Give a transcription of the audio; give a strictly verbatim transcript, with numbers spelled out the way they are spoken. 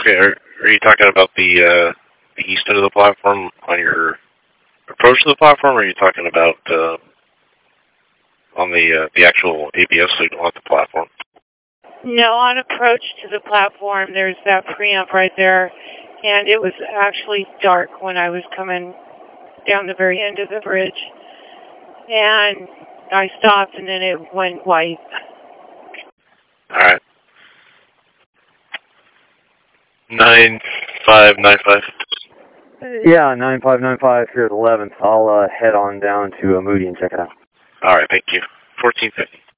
Okay, are, are you talking about the uh, the east end of the platform on your approach to the platform, or are you talking about uh, on the uh, the actual A B S signal at the platform? No, on approach to the platform, there's that preamp right there, and it was actually dark when I was coming down the very end of the bridge. And I stopped, and then it went white. All right. Nine five nine five. Yeah, nine five nine five here at eleventh. I'll uh, head on down to uh, Moody and check it out. All right, thank you. fourteen fifty.